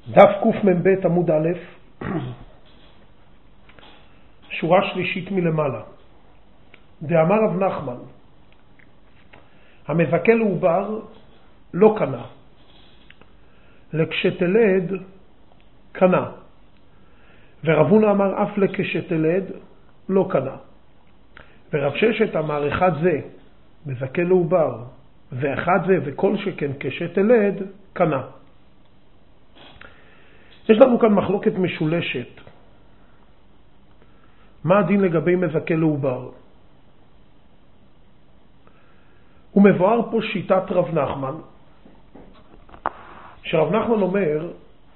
דף קמ"ב עמוד א', שורה שלישית מלמעלה. דאמר רב נחמן, המזכה לעובר לא קנה, לכשתלד קנה, ורב הונא אמר אף לכשתלד לא קנה. ורב ששת אמר אחד זה מזכה לעובר ואחד זה וכל שכן כשתלד קנה. יש לנו כאן מחלוקת משולשת. מה הדין לגבי מזכה לעובר? הוא מבואר פה שיטת רב נחמן, שרב נחמן אומר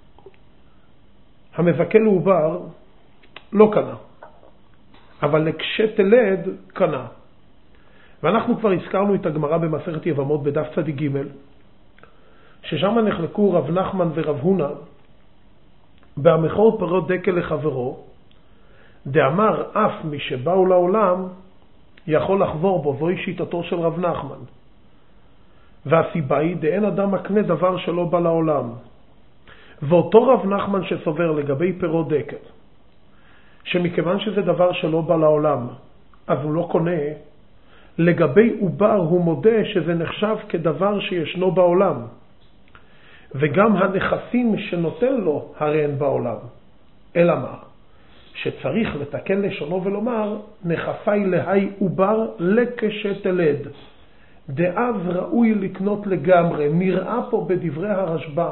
המזכה לעובר לא קנה, אבל לכשתלד קנה. ואנחנו כבר הזכרנו את הגמרא במסכת יבמות בדף צדיק ג', ששם נחלקו רב נחמן ורב הונא בהמכור פירות דקל לחברו, דאמר אף מי שבאו לעולם יכול לחבור בו. זוהי שיטתו של רב נחמן. והסיבה היא דאין אדם מקנה דבר שלא בא לעולם. ואותו רב נחמן שסובר לגבי פירות דקל, שמכיוון שזה דבר שלא בא לעולם אז הוא לא קונה, לגבי עובר הוא מודה שזה נחשב כדבר שישנו בעולם, וגם הנכסים שנותן לו הרי אין בעולם. אלא מה? שצריך לתקן לשונו ולומר נכסי להי עובר לכשתלד, דאז ראוי לקנות לגמרי. נראה פה בדברי הרשב"ם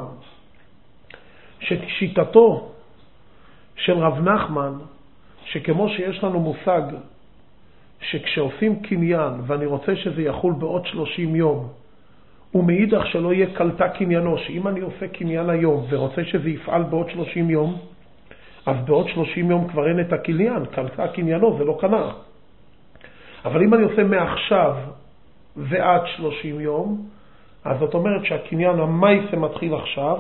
ששיטתו של רב נחמן, שכמו שיש לנו מושג שכשעושים קניין ואני רוצה שזה יחול בעוד 30 יום, ומאידך שלא יהיה קלטה קניינו, שאם אני עושה קניין היום ורוצה שזה יפעל בעוד 30 יום, אז בעוד 30 יום כבר אין את הקניין, קלטה קניינו, זה לא קנה. אבל אם אני עושה מעכשיו ועד 30 יום, אז זאת אומרת שהקניין המייסה מתחיל עכשיו,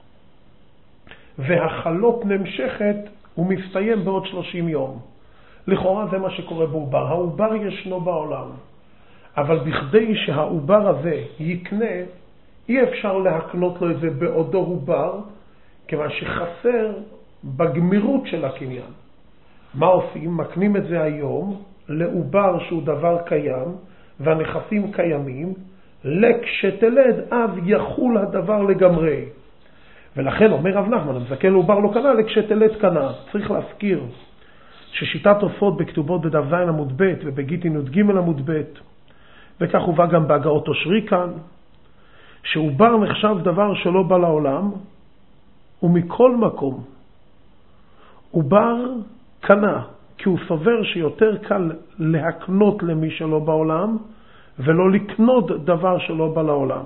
והחלות נמשכת ומסתיים בעוד 30 יום. לכאורה זה מה שקורה בעובר. העובר ישנו בעולם, אבל בכדי שהעובר הזה יקנה, אי אפשר להקנות לו את זה בעודו עובר, כיוון שחסר בגמירות של הקניין. מה עושים? מקנים את זה היום לעובר שהוא דבר קיים והנכסים קיימים, לכשתלד אז יחול הדבר לגמרי. ולכן אומר רב נחמן, המזכה לעובר לא קנה, לכשתלד קנה. צריך להזכיר ששיטת תוספות בכתובות בדף ז עמוד ב' ובגיטין י"ג עמוד ב', וכך הובא גם בהגאות אושרי כאן, שעובר נחשב דבר שלא בא לעולם, ומכל מקום עובר קנה, כי הוא סובר שיותר קל להקנות למי שלא בעולם ולא לקנות דבר שלא בא לעולם.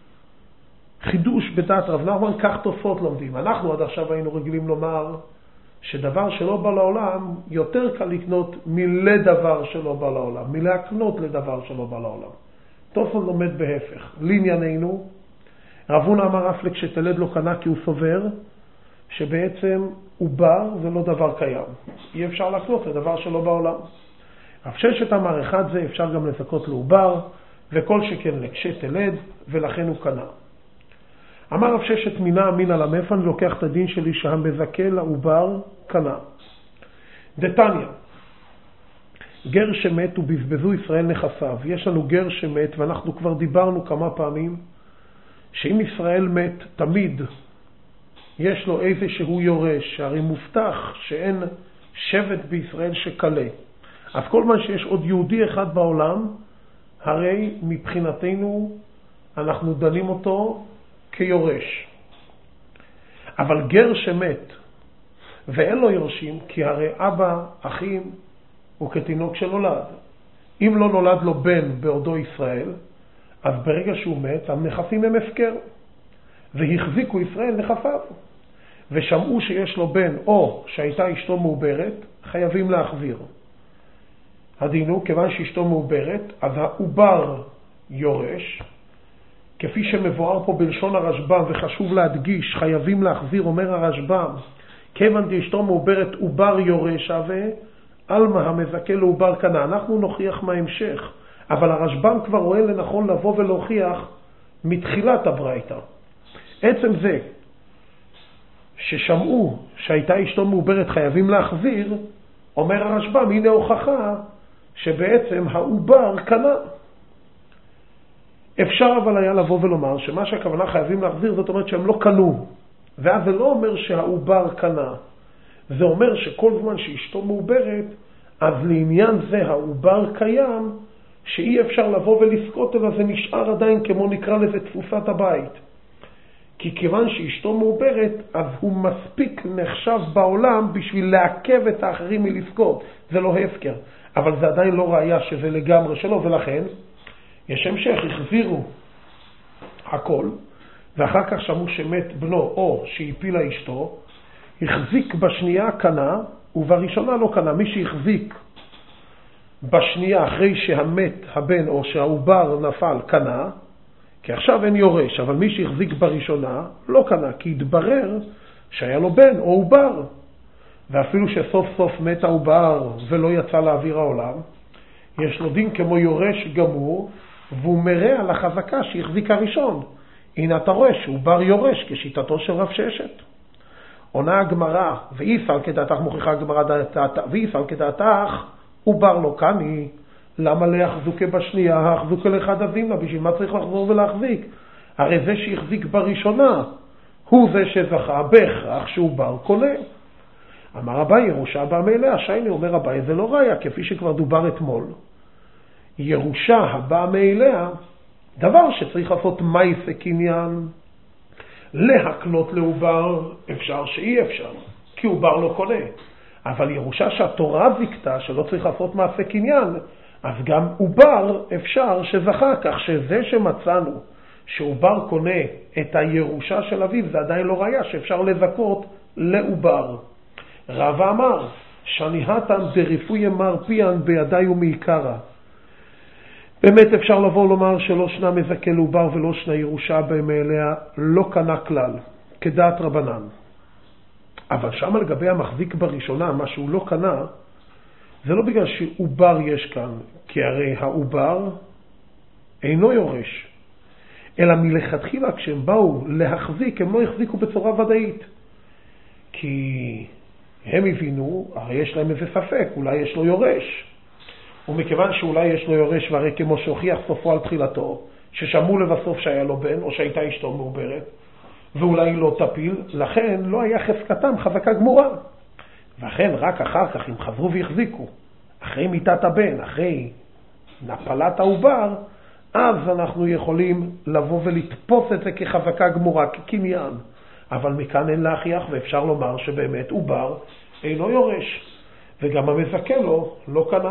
חידוש בדעת רב נחמן, כך תוספות לומדים. אנחנו עד עכשיו היינו רגילים לומר שדבר שלא בא לעולם יותר קל לקנות מלדבר שלא בא לעולם, מלהקנות לדבר שלא בא לעולם. תוספות לומד בהפך. לענייננו, רב הונא אמר אף לכשתלד לא קנה, כי הוא סובר שבעצם עובר זה לא דבר קיים, אי אפשר לקנות לדבר שלא בעולם. רב ששת אמר אחד זה אפשר גם לזכות לעובר, וכל שכן לכשתלד, ולכן הוא קנה. אמר רב ששת מינה אמין על המפן, לוקח את הדין שלי שהמזכה לעובר קנה. דתניא, גר שמת ובזבזו ישראל נכסיו. יש לנו גר שמת, ואנחנו כבר דיברנו כמה פעמים שאם ישראל מת תמיד יש לו איזשהו יורש, שהרי מובטח שאין שבט בישראל שקלה. אז כל מה שיש עוד יהודי אחד בעולם, הרי מבחינתנו אנחנו דנים אותו כיורש. אבל גר שמת ואין לו יורשים, כי הרי אבא, אחים, הוא כתינוק שנולד. אם לא נולד לו בן בעודו ישראל, אז ברגע שהוא מת, הנכסים הם הפקר. והחזיקו ישראל נכסיו. ושמעו שיש לו בן או שהייתה אשתו מעוברת, חייבים להחזיר. הדין הוא, כיוון שאשתו מעוברת, אז העובר יורש, כפי שמבואר פה בלשון הרשב"ם, וחשוב להדגיש, חייבים להחזיר, אומר הרשב"ם, כיוון דאשתו מעוברת עובר יורש, ועלמא המזכה לעובר קנה. אנחנו נוכיח מההמשך, אבל הרשב"ם כבר רואה לנכון לבוא ולהוכיח מתחילת הברייתא. עצם זה ששמעו שהייתה אשתו מעוברת חייבים להחזיר, אומר הרשב"ם, הנה הוכחה שבעצם העובר קנה. אפשר אבל היה לבוא ולומר שמה שהכוונה חייבים להחזיר, זאת אומרת שהם לא קנו. ואז זה לא אומר שהעובר קנה. זה אומר שכל זמן שאשתו מעוברת, אז לעניין זה העובר קיים, שאי אפשר לבוא ולזכות אלא זה נשאר עדיין כמו נקרא לזה תפוסת הבית. כי כיוון שאשתו מעוברת, אז הוא מספיק נחשב בעולם בשביל לעכב את האחרים מלזכות. זה לא הפקר. אבל זה עדיין לא ראיה שזה לגמרי שלו, ולכן יש המשך, החזירו הכל, ואחר כך שמעו שמת בנו או שהפילה אשתו, החזיק בשנייה קנה, ובראשונה לא קנה. מי שהחזיק בשנייה אחרי שהמת הבן או שהעובר נפל קנה, כי עכשיו אין יורש, אבל מי שהחזיק בראשונה לא קנה, כי התברר שהיה לו בן או עובר. ואפילו שסוף סוף מת העובר ולא יצא לאוויר העולם, יש לו דין כמו יורש גמור, והוא מראה על החזקה שהחזיק הראשון. הנה אתה רואה שהוא בר יורש כשיטתו של רב ששת. עונה הגמרא, ואיסל כדעתך מוכיחה הגמרא דעתה, ואיסל כדעתך הוא בר לו קני, למה להחזוקה בשנייה, החזוקה לאחד הזימנה, בשביל מה צריך לחזור ולהחזיק? הרי זה שהחזיק בראשונה, הוא זה שזכה בהכרח שהוא בר קונה. אמר אביי, ירושה באה מאליה. שייני אומר אביי, זה לא ראיה, כפי שכבר דובר אתמול. ירושה הבאה מאליה, דבר שצריך לעשות מייסה קניין, להקנות לעובר, אפשר שאי אפשר, כי עובר לא קונה. אבל ירושה שהתורה זיקתה, שלא צריך לעשות מעשה קניין, אז גם עובר אפשר שזכה, כך שזה שמצאנו שעובר קונה את הירושה של אביו, זה עדיין לא ראיה שאפשר לזכות לעובר. רב אמר, שניהתם דריפוי מרפיין בידי ומעיקרה. באמת אפשר לבוא לומר שלא שנה מזכה לעובר ולא שנה ירושה במאליה, לא קנה כלל, כדעת רבנן. אבל שם לגבי המחזיק בראשונה, מה שהוא לא קנה, זה לא בגלל שעובר יש כאן, כי הרי העובר אינו יורש. אלא מלכתחילה כשהם באו להחזיק, הם לא החזיקו בצורה ודאית. כי הם הבינו, הרי יש להם איזה ספק, אולי יש לו יורש. ומכיוון שאולי יש לו יורש, והרי כמו שהוכיח סופו על תחילתו, ששמעו לבסוף שהיה לו בן, או שהייתה אשתו מעוברת, ואולי היא לא תפיל, לכן לא היה חזקתם חזקה גמורה. ואכן רק אחר כך, אם חזרו והחזיקו, אחרי מיתת הבן, אחרי נפלת העובר, אז אנחנו יכולים לבוא ולתפוס את זה כחזקה גמורה, כקניין. אבל מכאן אין להכריח, ואפשר לומר שבאמת עובר אינו יורש, וגם המזכה לו לא קנה.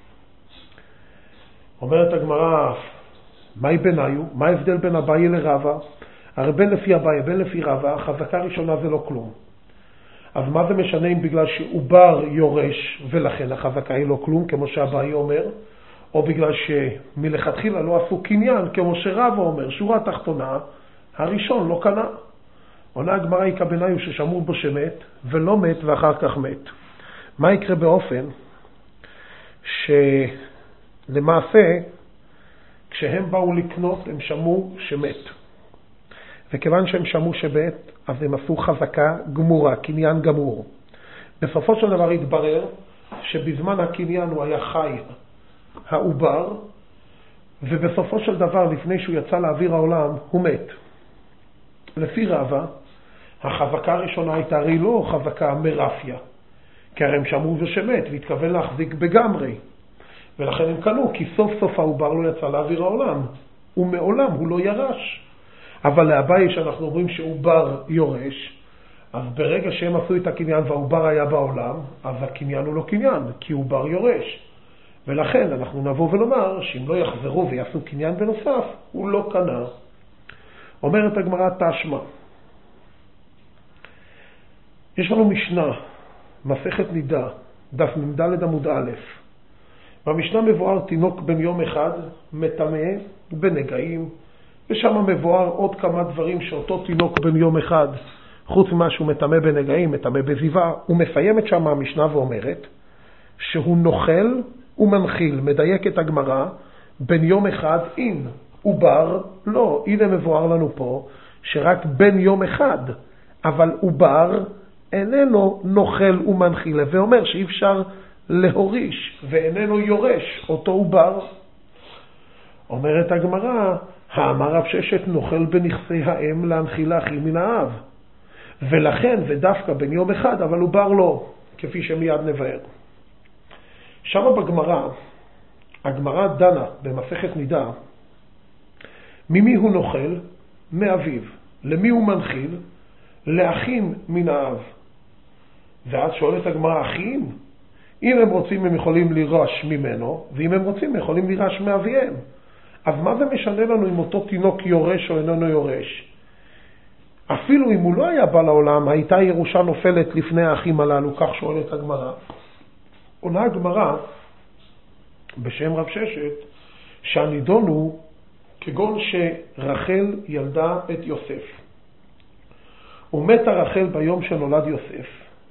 אומרת הגמרא, מהי ביניו? מה ההבדל בין אביי לרבא? הרי בין לפי אביי, בין לפי רבא, החזקה ראשונה זה לא כלום. אז מה זה משנה אם בגלל שעובר יורש ולכן החזקה היא לא כלום, כמו שאביי אומר, או בגלל שמלכתחילה לא עשו קניין, כמו שרבא אומר, שורה תחתונה, הראשון לא קנה. עונה הגמרא היא כבניו ששמעו בו שמת, ולא מת ואחר כך מת. מה יקרה באופן שלמעשה, כשהם באו לקנות, הם שמעו שמת. וכיוון שהם שמעו שמת, אז הם עשו חזקה גמורה, קניין גמור. בסופו של דבר התברר שבזמן הקניין הוא היה חי העובר, ובסופו של דבר, לפני שהוא יצא לאוויר העולם, הוא מת. לפי רבא, החזקה הראשונה הייתה הרי לא חזקה מרפיה, כי הרי הם שמעו ושמת, והתכוון להחזיק בגמרי. ולכן הם קנו, כי סוף סוף העובר לא יצא לאוויר העולם, ומעולם הוא לא ירש. אבל לאביי שאנחנו אומרים שעובר יורש, אז ברגע שהם עשו את הקניין והעובר היה בעולם, אז הקניין הוא לא קניין, כי עובר יורש. ולכן אנחנו נבוא ולומר שאם לא יחזרו ויעשו קניין בנוסף, הוא לא קנה. אומרת הגמרא תשמע. יש לנו משנה, מסכת נידה, דף מ"ד עמוד א'. במשנה מבואר תינוק בן יום אחד, מטמא בנגעים, ושם מבואר עוד כמה דברים שאותו תינוק בן יום אחד, חוץ ממה שהוא מטמא בנגעים, מטמא בזיווה, הוא מסיימת שם המשנה ואומרת, שהוא נוכל ומנחיל, מדייק את הגמרא, בן יום אחד אין, עובר לא. הנה מבואר לנו פה, שרק בן יום אחד, אבל עובר איננו נוכל ומנחיל, ואומר שאי אפשר להוריש ואיננו יורש אותו עובר. אומרת הגמרא, האמר רב ששת נוכל בנכסי האם להנחיל לאחים מן האב, ולכן ודווקא בן יום אחד, אבל עובר לא, כפי שמיד נבהר. שם בגמרא, הגמרא דנה במסכת נידה, ממי הוא נוכל? מאביו. למי הוא מנחיל? לאחים מן האב. ואז שואלת הגמרא, אחים? אם הם רוצים הם יכולים לירש ממנו, ואם הם רוצים הם יכולים לירש מאביהם. אז מה זה משנה לנו אם אותו תינוק יורש או איננו יורש? אפילו אם הוא לא היה בא לעולם, הייתה ירושה נופלת לפני האחים הללו, כך שואלת הגמרא. עונה הגמרא בשם רב ששת, שהנידון הוא כגון שרחל ילדה את יוסף. ומתה רחל ביום שנולד יוסף,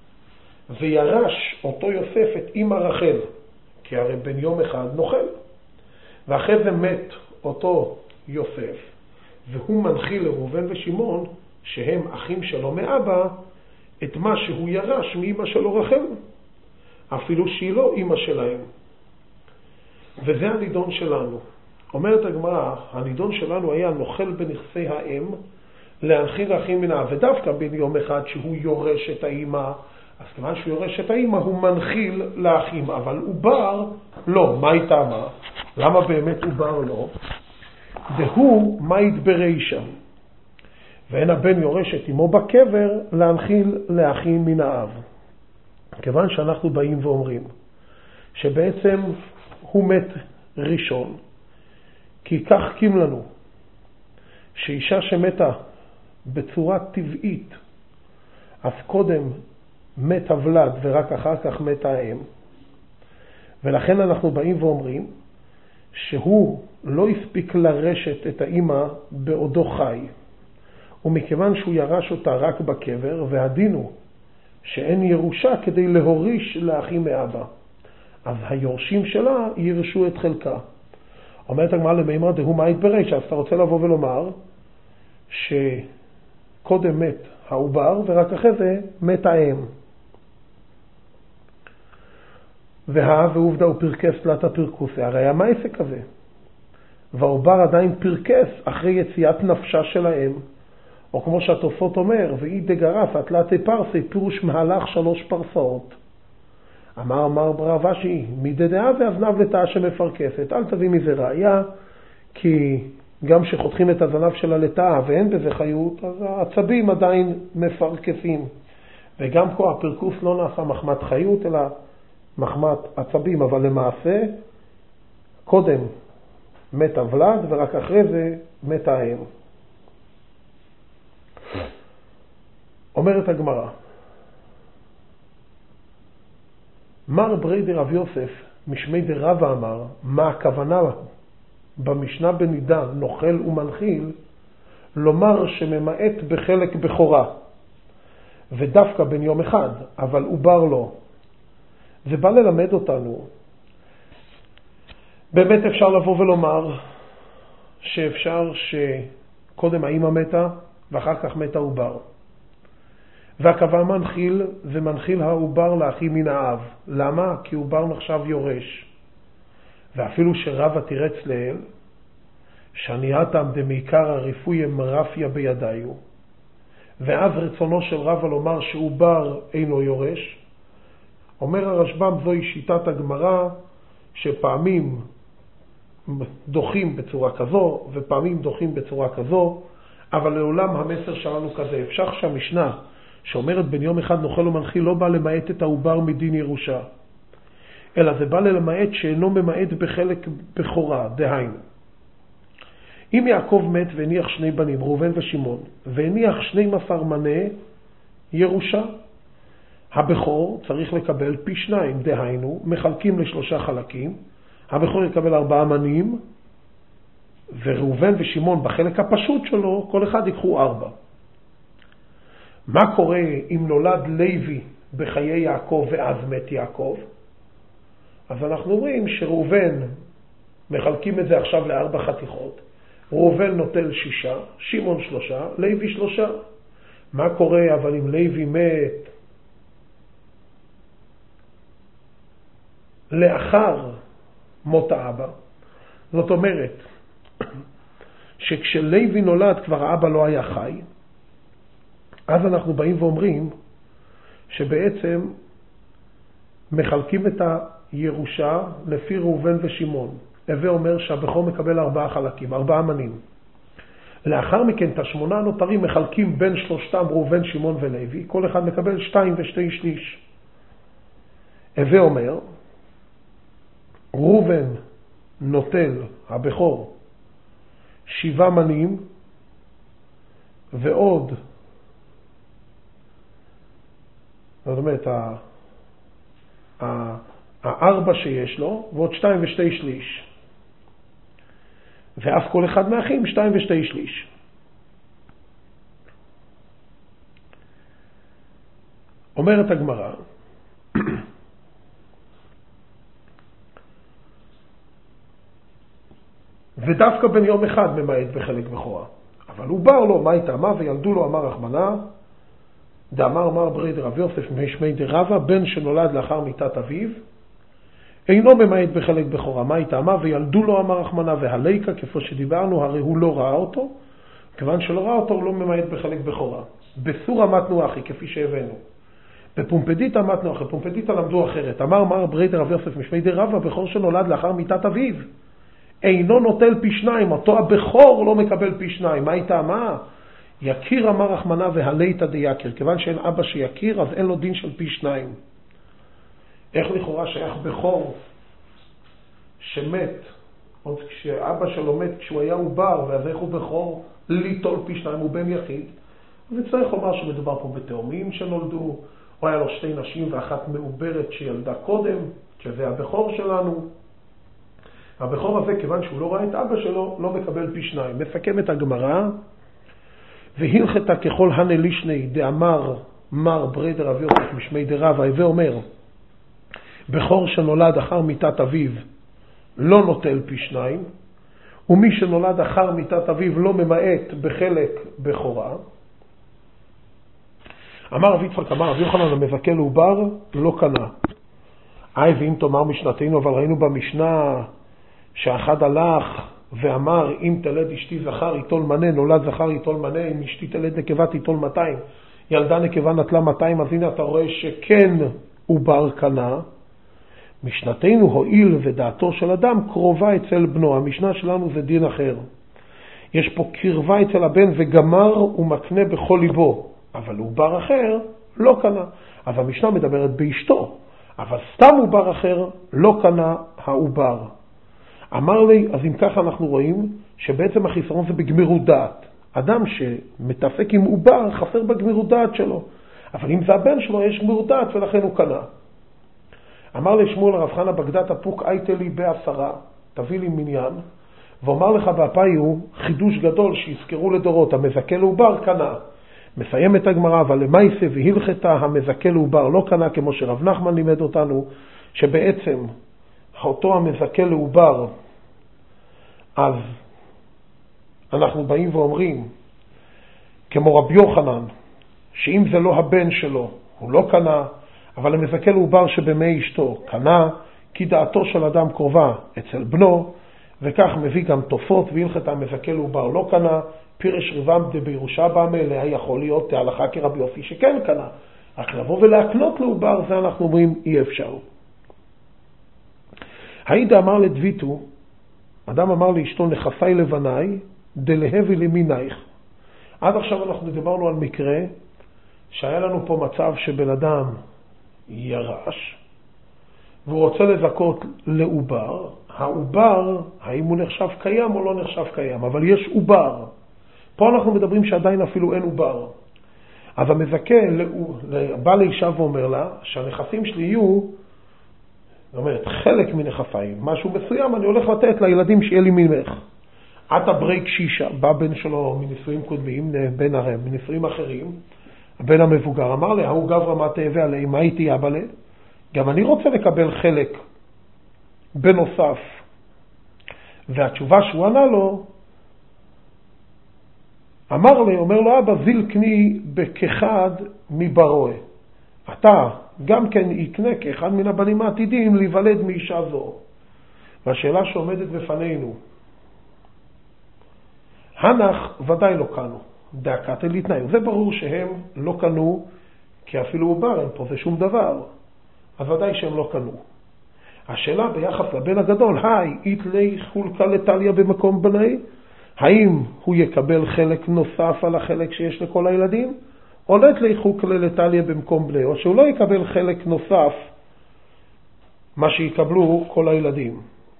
וירש אותו יוסף את אמא רחל, כי הרי בן יום אחד נוכל. ואחרי זה מת אותו יוסף, והוא מנחיל לראובן ושמעון, שהם אחים שלו מאבא, את מה שהוא ירש מאמא שלו רחל, אפילו שהיא לא אמא שלהם. וזה הנידון שלנו. אומרת הגמרא, הנידון שלנו היה נוכל בנכסי האם, להנחיל לאחים מן האב, ודווקא בן יום אחד שהוא יורש את האמא, אז כיוון שהוא יורש את האמא הוא מנחיל לאחים, אבל עובר לא. מה הייתה מה? למה באמת עובר לא? דהוא מית ברישה, ואין הבן יורש את אמו בקבר להנחיל לאחים מן האב. כיוון שאנחנו באים ואומרים שבעצם הוא מת ראשון, כי כך קים לנו שאישה שמתה בצורה טבעית, אז קודם מת הוולד ורק אחר כך מת האם, ולכן אנחנו באים ואומרים שהוא לא הספיק לרשת את האמא בעודו חי, ומכיוון שהוא ירש אותה רק בקבר, והדין הוא שאין ירושה כדי להוריש לאחים מאבא, אז היורשים שלה ירשו את חלקה. אומרת הגמרא למימר דהוא מית ברישה, אז אתה רוצה לבוא ולומר שקודם מת העובר ורק אחרי זה מת האם. ועובדה הוא פרקס תלת הפרקוסי, הרי מה העסק הזה? והעובר עדיין פרקס אחרי יציאת נפשה של האם, או כמו שהתוספות אומר, ואי דגרף התלת פרסי, פירוש מהלך 3 פרסאות. אמר רב אשי, מדדעה ואזנב לתאה שמפרקסת. אל תביא מזה ראיה, כי גם שחותכים את הזנב של הלתאה ואין בזה חיות, אז העצבים עדיין מפרקסים. וגם פה הפרקוס לא נעשה מחמת חיות, אלא מחמת עצבים, אבל למעשה קודם מת הוולד ורק אחרי זה מת האם. אומרת הגמרא, מר ברי דרב יוסף משמי דרבא אמר, מה הכוונה במשנה בנידה נוכל ומנחיל? לומר שממעט בחלק בכורה, ודווקא בן יום אחד, אבל עובר לו. זה בא ללמד אותנו, באמת אפשר לבוא ולומר שאפשר שקודם האמא מתה ואחר כך מתה עובר. והכוונה מנחיל זה מנחיל העובר לאחים מן האב. למה? כי עובר נחשב יורש. ואפילו שרבא תירץ לאל, שניעתם דמעיקר הרפוי מרפיה בידיו, ואז רצונו של רבא לומר שעובר אינו יורש. אומר הרשב"ם, זוהי שיטת הגמרא, שפעמים דוחים בצורה כזו ופעמים דוחים בצורה כזו, אבל לעולם המסר שלנו כזה. אפשר שהמשנה שאומרת בן יום אחד נוכל ומנחיל לא בא למעט את העובר מדין ירושה, אלא זה בא למעט שאינו ממעט בחלק בכורה. דהיינו, אם יעקב מת והניח 2 בנים, ראובן ושמעון, והניח 12 מנה ירושה, הבכור צריך לקבל פי 2, דהיינו, מחלקים ל3 חלקים, הבכור יקבל 4 מנים, וראובן ושמעון בחלק הפשוט שלו, כל אחד ייקחו 4. מה קורה אם נולד לוי בחיי יעקב ואז מת יעקב? אז אנחנו אומרים שראובן, מחלקים את זה עכשיו ל4 חתיכות, ראובן נוטל 6, שמעון 3, לוי 3. מה קורה אבל אם לוי מת לאחר מות האבא? זאת אומרת, שכשלוי נולד כבר האבא לא היה חי, אז אנחנו באים ואומרים שבעצם מחלקים את הירושה לפי ראובן ושמעון. הווה אומר שהבכור מקבל 4 חלקים, 4 מנים. לאחר מכן את 8 הנותרים מחלקים בין שלושתם, ראובן, שמעון ולוי, כל אחד מקבל 2 ו2/3. הווה אומר, ראובן נוטל, הבכור, 7 מנים, ועוד, זאת אומרת, 4 שיש לו, ועוד 2 ו2/3. ואף כל אחד מהאחים 2 ו2/3. אומרת הגמרא, ודווקא בן יום אחד ממעט בחלק בכורה. אבל הוא בר לו, מה יטעמה? וילדו לו, אמר רחמנה, דאמר מר ברי דרב יוסף משמי דרבה, בן שנולד לאחר מיתת אביו, אינו ממעט בחלק בכורה. מה יטעמה? וילדו לו, אמר רחמנה, והליקה, כפי שדיברנו, הרי הוא לא ראה אותו, כיוון שלא ראה אותו, הוא לא ממעט בחלק בכורה. בסורה מתנו אחי, כפי שהבאנו. בפומפדיטה מתנו אחי, פומפדיטה למדו אחרת. אמר מר ברי דרב יוסף משמי דרבה, בכור שנולד לאחר מיתת אביו, אינו נוטל פי 2, אותו הבכור לא מקבל פי 2. מה יטעמה? יקיר אמר רחמנה והליתא דייקיר, כיוון שאין אבא שיקיר, אז אין לו דין של פי 2. איך לכאורה שייך בכור שמת, עוד כשאבא שלו מת כשהוא היה עובר, ואז איך הוא בכור ליטול פי 2, הוא בן יחיד? וצריך לומר שמדובר פה בתאומים שנולדו, או היה לו 2 נשים ואחת מעוברת שילדה קודם, שזה הבכור שלנו. הבכור הזה, כיוון שהוא לא ראה את אבא שלו, לא מקבל פי 2. מסכם את הגמרא, והלכתה ככל הנלישני דאמר מר ברי דרב יוסף משמי דרבה, הווה אומר, בכור שנולד אחר מיתת אביו לא נוטל פי 2, ומי שנולד אחר מיתת אביו לא ממעט בחלק בכורה. אמר רב יצחק, אמר רב יוחנן, המזכה לעובר לא קנה. ואם תאמר משנתנו, אבל ראינו במשנה שאחד הלך ואמר, אם תלד אשתי זכר יטול מנה, נולד זכר יטול מנה, אם אשתי תלד נקבה תיטול 200, ילדה נקבה נטלה 200, אז הנה אתה רואה שכן עובר קנה. משנתנו הועיל ודעתו של אדם קרובה אצל בנו. המשנה שלנו זה דין אחר. יש פה קרבה אצל הבן וגמר ומקנה בכל ליבו, אבל עובר אחר לא קנה. אז המשנה מדברת באשתו, אבל סתם עובר אחר לא קנה העובר. אמר לי, אז אם ככה אנחנו רואים שבעצם החיסרון זה בגמירות דעת. אדם שמתעסק עם עובר חסר בגמירות דעת שלו, אבל אם זה הבן שלו יש גמירות דעת ולכן הוא קנה. אמר לי שמואל הרב חנה בגדת הפוק אייטלי ב10, תביא לי מניין, ואומר לך באפי הוא חידוש גדול שיזכרו לדורות, המזכה לעובר קנה. מסיים את הגמרא, אבל למעשה והלכתה המזכה לעובר לא קנה, כמו שרב נחמן לימד אותנו, שבעצם אותו המזכה לעובר, אז אנחנו באים ואומרים, כמו רב יוחנן, שאם זה לא הבן שלו, הוא לא קנה, אבל המזכה לעובר שבמי אשתו קנה, כי דעתו של אדם קרובה אצל בנו, וכך מביא גם תופות, והלכת המזכה לעובר לא קנה, פירש רבם בירושה במה, אליה יכול להיות תהלכה כרבי יוסי שכן קנה. רק לבוא ולהקנות לעובר, זה אנחנו אומרים אי אפשר. הידה אמר לדביתו, אדם אמר לאשתו נכסי לבניי, דלהבי למינייך. עד עכשיו אנחנו דיברנו על מקרה, שהיה לנו פה מצב שבן אדם ירש, והוא רוצה לזכות לעובר. העובר, האם הוא נחשב קיים או לא נחשב קיים, אבל יש עובר. פה אנחנו מדברים שעדיין אפילו אין עובר. אז המזכה בא לאישה ואומר לה, שהנכסים שלי יהיו, זאת אומרת, חלק מנכסים, משהו מסוים אני הולך לתת לילדים שיהיה לי ממך. עתה ברי קשישה, בא בן שלו מנישואים קודמים, בן הרם, מנישואים אחרים, הבן המבוגר אמר לה, הוא גברא מה תהווה עלי, מה הייתי אבא לה? גם אני רוצה לקבל חלק בנוסף. והתשובה שהוא ענה לו, אמר לי, אומר לו אבא, זיל קני בכחד מברואה. אתה גם כן יקנה כאחד מן הבנים העתידים להיוולד מאישה זו. והשאלה שעומדת בפנינו, הנח ודאי לא קנו, דאקת להתנאי. זה ברור שהם לא קנו, כי אפילו עובר אין פה זה שום דבר. אז ודאי שהם לא קנו. השאלה ביחס לבן הגדול, היי, איתלי חולקה לטליה במקום בני, האם הוא יקבל חלק נוסף על החלק שיש לכל הילדים, או איתלי חולקה לטליה במקום בני, או שהוא לא יקבל חלק נוסף מה שיקבלו כל הילדים.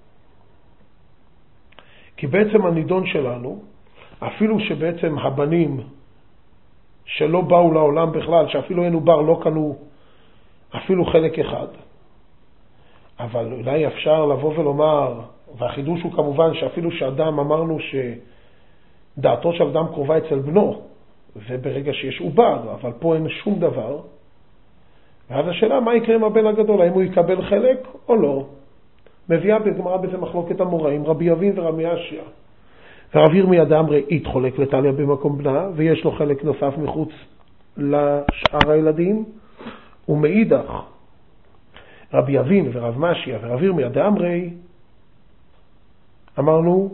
כי בעצם הנידון שלנו, אפילו שבעצם הבנים שלא באו לעולם בכלל, שאפילו אין עובר לא קנו אפילו חלק אחד. אבל אולי אפשר לבוא ולומר, והחידוש הוא כמובן שאפילו שאדם אמרנו שדעתו של אדם קרובה אצל בנו, וברגע שיש עובר, אבל פה אין שום דבר. ואז השאלה, מה יקרה עם הבן הגדול? האם הוא יקבל חלק או לא? מביאה בגמרא בזה מחלוקת המוראים, רבי אבין ורבי אשיה. ורב ירמיה דאמרי יתחולק לטליה במקום בנה, ויש לו חלק נוסף מחוץ לשאר הילדים, ומאידך רבי אבין ורב משיה ורב ירמיה דאמרי, אמרנו,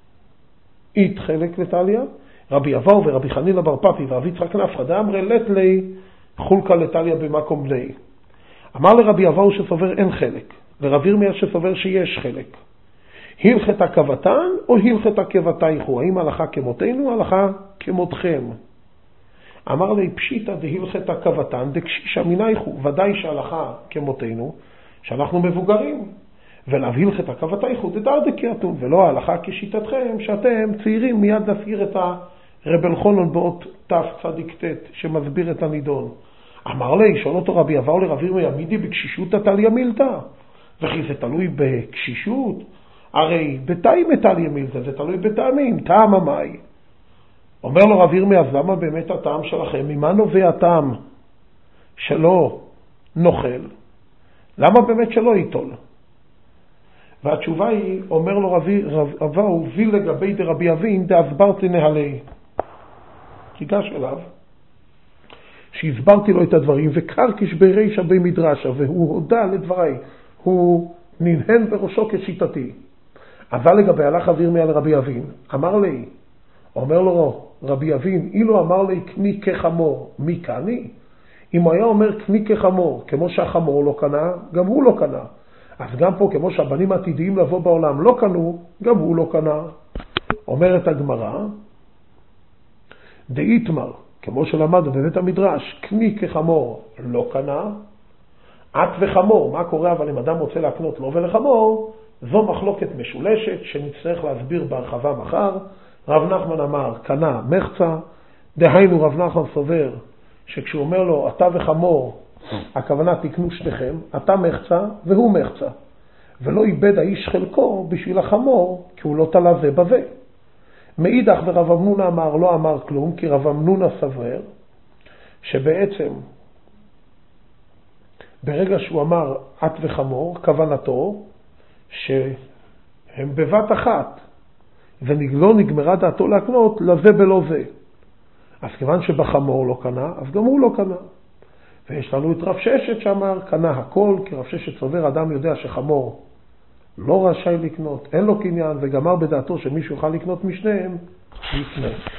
יתחלק לטליה, רבי אבאו ורבי חנינא בר פפי ורב יצחק נפחא דאמרי לטלי חולקה לטליה במקום בני. אמר לרבי אבאו שסובר אין חלק, לרב ירמיה שסובר שיש חלק. הלכת הקבתן או הלכת הקבתייכו? האם הלכה כמותנו, הלכה כמותכם? אמר לי פשיטא דהלכת הקבתן דקשישא מנייכו. ודאי שהלכה כמותנו, שאנחנו מבוגרים. ולהלכת הקבתייכו דדאר דקייתון, ולא ההלכה כשיטתכם, שאתם צעירים. מיד נסגיר את הרב אלחנון באות תצ"ט שמסביר את הנידון. אמר לי, שואל אותו רבי אבאו לרב ירמיה, מידי בקשישות טליה מילתא? וכי זה תלוי בקשישות? הרי בטעם טליה מילתא, זה תלוי בטעמים, טעם המאי. אומר לו רב ירמיה, אז למה באמת הטעם שלכם? ממה נובע הטעם שלא נאכל? למה באמת שלא ייטול? והתשובה היא, אומר לו רב אבאו, ויל לגבי דרבי אבין דאסברתי נהלי. תיגש אליו, שהסברתי לו את הדברים, וקרקיש ברישא במדרשה, והוא הודע לדבריי, הוא ננהן בראשו כשיטתי. אבל לגבי הלך רב ירמיה לרבי אבין, אמר לי, אומר לו רבי אבין, אילו אמר לי קני כחמור, מי קני? אם הוא היה אומר קני כחמור, כמו שהחמור לא קנה, גם הוא לא קנה. אז גם פה, כמו שהבנים עתידיים לבוא בעולם לא קנו, גם הוא לא קנה. אומרת הגמרא, דאיתמר, כמו שלמדנו בבית המדרש, קני כחמור לא קנה, את וחמור, מה קורה אבל אם אדם רוצה להקנות לו ולחמור? זו מחלוקת משולשת שנצטרך להסביר בהרחבה מחר. רב נחמן אמר, קנה מחצה, דהיינו רב נחמן סובר שכשהוא אומר לו, אתה וחמור, הכוונה תקנו שניכם, אתה מחצה והוא מחצה. ולא איבד האיש חלקו בשביל החמור, כי הוא לא תלה זה בזה. מאידך ורב אמנונה אמר, לא אמר כלום, כי רב אמנונה סבר שבעצם ברגע שהוא אמר את וחמור, כוונתו שהם בבת אחת, ולא נגמרה דעתו להקנות לזה בלא זה. אז כיוון שבחמור לא קנה, אז גם הוא לא קנה. ויש לנו את רב ששת שאמר, קנה הכל, כי רב ששת סובר, אדם יודע שחמור לא רשאי לקנות, אין לו קניין, וגמר בדעתו שמישהו יוכל לקנות משניהם, יקנה.